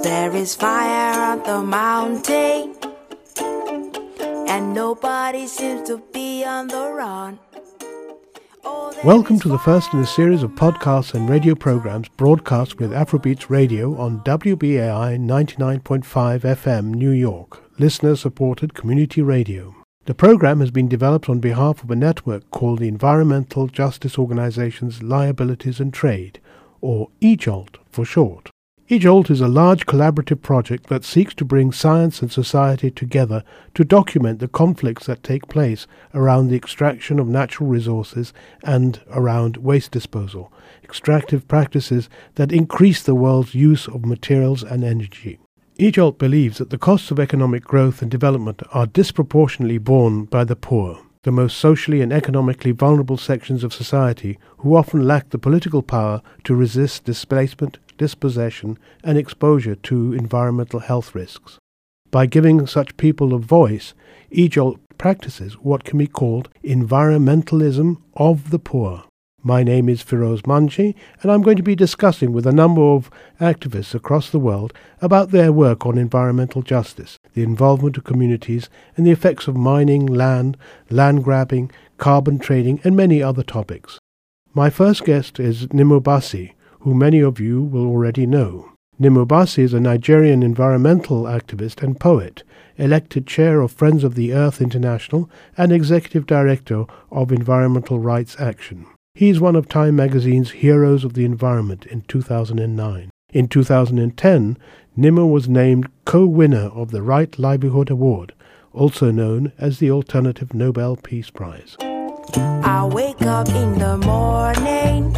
There is fire on the mountain, and nobody seems to be on the run. Welcome to the first in a series of podcasts and radio programs broadcast with Afrobeats Radio on WBAI 99.5 FM, New York, listener-supported community radio. The program has been developed on behalf of a network called the Environmental Justice Organizations Liabilities and Trade, or EJOLT for short. EJOLT is a large collaborative project that seeks to bring science and society together to document the conflicts that take place around the extraction of natural resources and around waste disposal, extractive practices that increase the world's use of materials and energy. EJOLT believes that the costs of economic growth and development are disproportionately borne by the poor, the most socially and economically vulnerable sections of society who often lack the political power to resist displacement, dispossession, and exposure to environmental health risks. By giving such people a voice, EJOLT practices what can be called environmentalism of the poor. My name is Firoz Manji, and I'm going to be discussing with a number of activists across the world about their work on environmental justice, the involvement of communities, and the effects of mining, land grabbing, carbon trading, and many other topics. My first guest is Nimo Bassey, who many of you will already know. Nimo Bassey is a Nigerian environmental activist and poet, elected chair of Friends of the Earth International and executive director of Environmental Rights Action. He is one of Time magazine's Heroes of the Environment in 2009. In 2010, Nimo was named co-winner of the Right Livelihood Award, also known as the Alternative Nobel Peace Prize. I wake up in the morning,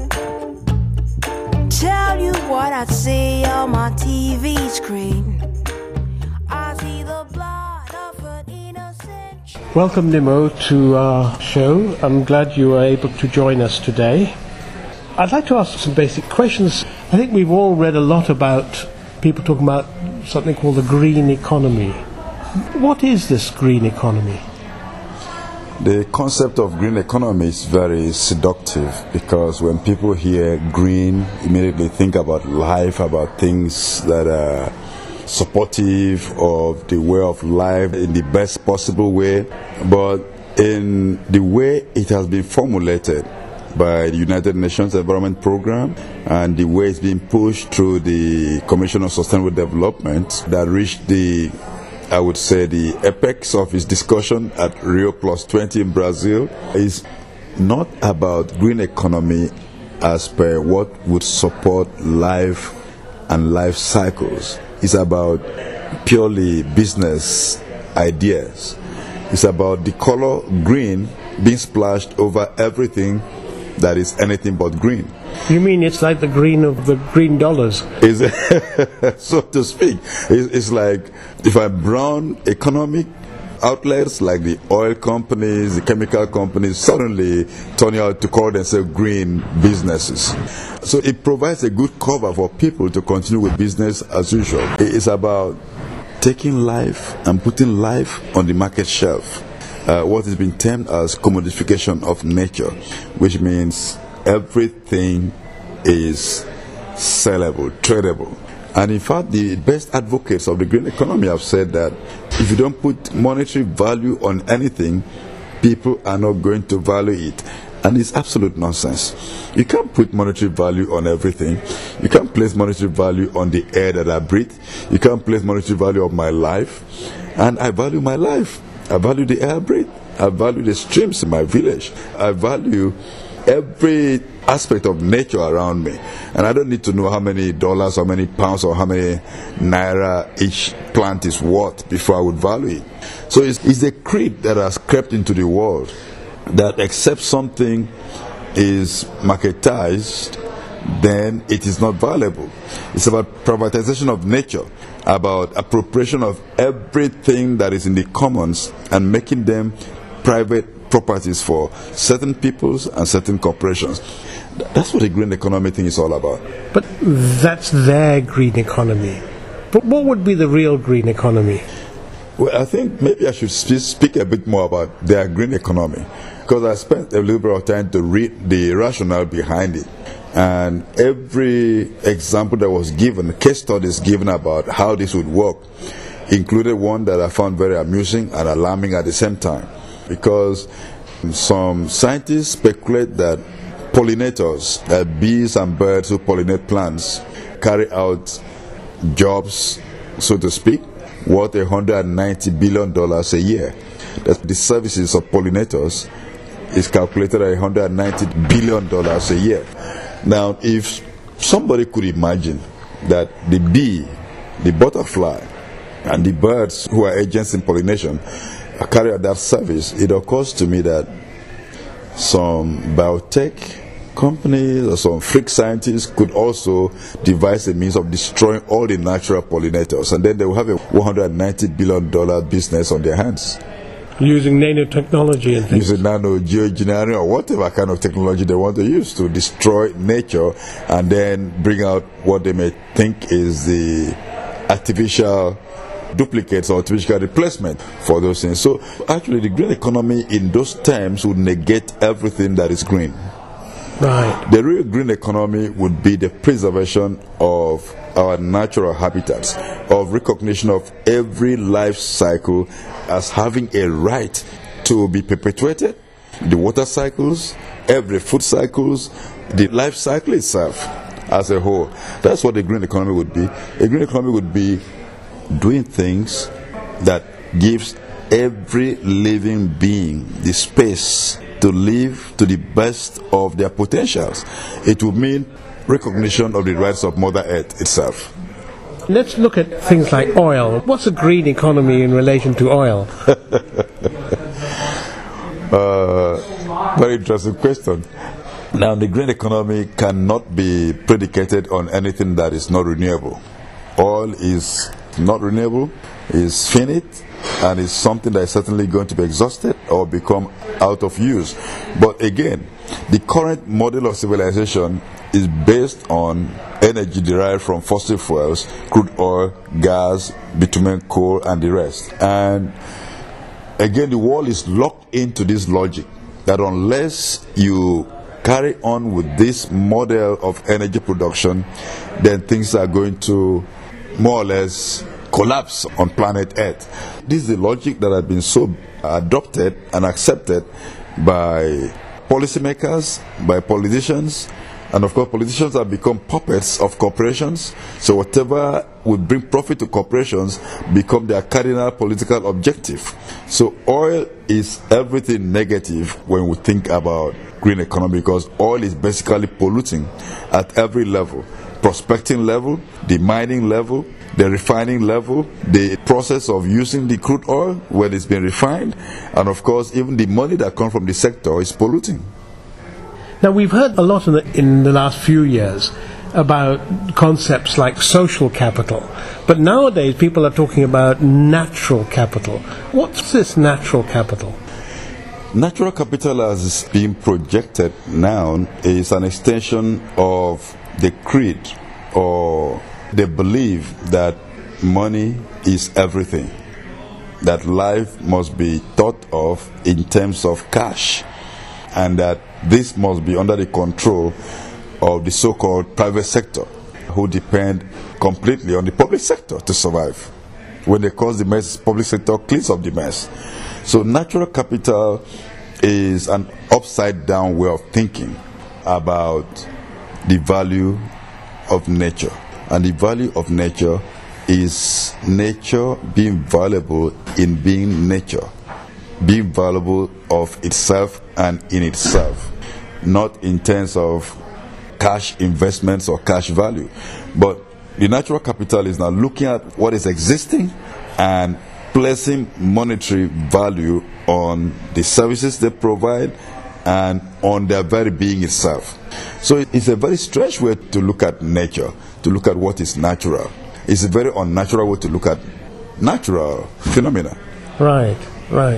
tell you what I see on my TV screen. I see the blood of an innocent. Welcome, Nimo, to our show. I'm glad you were able to join us today. I'd like to ask some basic questions. I think we've all read a lot about people talking about something called the green economy. What is this green economy? The concept of green economy is very seductive because when people hear green, immediately think about life, about things that are supportive of the way of life in the best possible way. But in the way it has been formulated by the United Nations Environment Programme and the way it's being pushed through the Commission on Sustainable Development that reached the apex of its discussion at Rio Plus 20 in Brazil, is not about green economy as per what would support life and life cycles. It's about purely business ideas. It's about the color green being splashed over everything that is anything but green. You mean it's like the green of the green dollars? So to speak. It's like if I brown economic outlets like the oil companies, the chemical companies, suddenly turn out to call themselves green businesses. So it provides a good cover for people to continue with business as usual. It's about taking life and putting life on the market shelf. What has been termed as commodification of nature, which means everything is sellable, tradable. And in fact, the best advocates of the green economy have said that if you don't put monetary value on anything, people are not going to value it. And it's absolute nonsense. You can't put monetary value on everything. You can't place monetary value on the air that I breathe. You can't place monetary value on my life. And I value my life. I value the air I breathe. I value the streams in my village. I value every aspect of nature around me. And I don't need to know how many dollars, how many pounds, or how many naira each plant is worth before I would value it. So it's a creed that has crept into the world that except something is marketized, then it is not valuable. It's about privatization of nature, about appropriation of everything that is in the commons and making them private properties for certain peoples and certain corporations. That's what the green economy thing is all about. But that's their green economy. But what would be the real green economy? Well, I think maybe I should speak a bit more about their green economy, because I spent a little bit of time to read the rationale behind it. And every example that was given, case studies given about how this would work, included one that I found very amusing and alarming at the same time. Because some scientists speculate that pollinators, bees and birds who pollinate plants, carry out jobs, so to speak, worth $190 billion a year. That the services of pollinators is calculated at $190 billion a year. Now, if somebody could imagine that the bee, the butterfly, and the birds who are agents in pollination carry out that service, it occurs to me that some biotech companies or some freak scientists could also devise a means of destroying all the natural pollinators, and then they will have a $190 billion business on their hands. Using nanotechnology and things. Using geoengineering or whatever kind of technology they want to use to destroy nature and then bring out what they may think is the artificial duplicates or artificial replacement for those things. So actually the green economy in those terms would negate everything that is green. Right. The real green economy would be the preservation of our natural habitats, of recognition of every life cycle as having a right to be perpetuated, the water cycles, every food cycles, the life cycle itself as a whole. That's what the green economy would be. A green economy would be doing things that gives every living being the space to live to the best of their potentials. It would mean recognition of the rights of Mother Earth itself. Let's look at things like oil. What's a green economy in relation to oil? Very interesting question. Now, the green economy cannot be predicated on anything that is not renewable. Oil is not renewable, is finite, and is something that is certainly going to be exhausted or become out of use. But again, the current model of civilization is based on energy derived from fossil fuels, crude oil, gas, bitumen, coal, and the rest. And again, the world is locked into this logic that unless you carry on with this model of energy production, then things are going to more or less collapse on planet Earth. This is the logic that has been so adopted and accepted by policymakers, by politicians, and of course politicians have become puppets of corporations. So whatever would bring profit to corporations become their cardinal political objective. So oil is everything negative when we think about green economy, because oil is basically polluting at every level. Prospecting level, the mining level, the refining level, the process of using the crude oil when it's been refined, and of course even the money that comes from the sector is polluting. Now, we've heard a lot in the last few years about concepts like social capital, but nowadays people are talking about natural capital. What's this natural capital? Natural capital, as is being projected now, is an extension of the creed or the belief that money is everything, that life must be thought of in terms of cash, and that this must be under the control of the so-called private sector, who depend completely on the public sector to survive. When they cause the mess, public sector cleans up the mess. So natural capital is an upside-down way of thinking about the value of nature. And the value of nature is nature being valuable in being nature, being valuable of itself and in itself, not in terms of cash investments or cash value. But the natural capital is now looking at what is existing and placing monetary value on the services they provide and on their very being itself. So it's a very strange way to look at nature, to look at what is natural. It's a very unnatural way to look at natural phenomena. Right, right.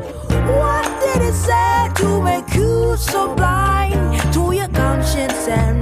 What did it say to make you so blind to your conscience and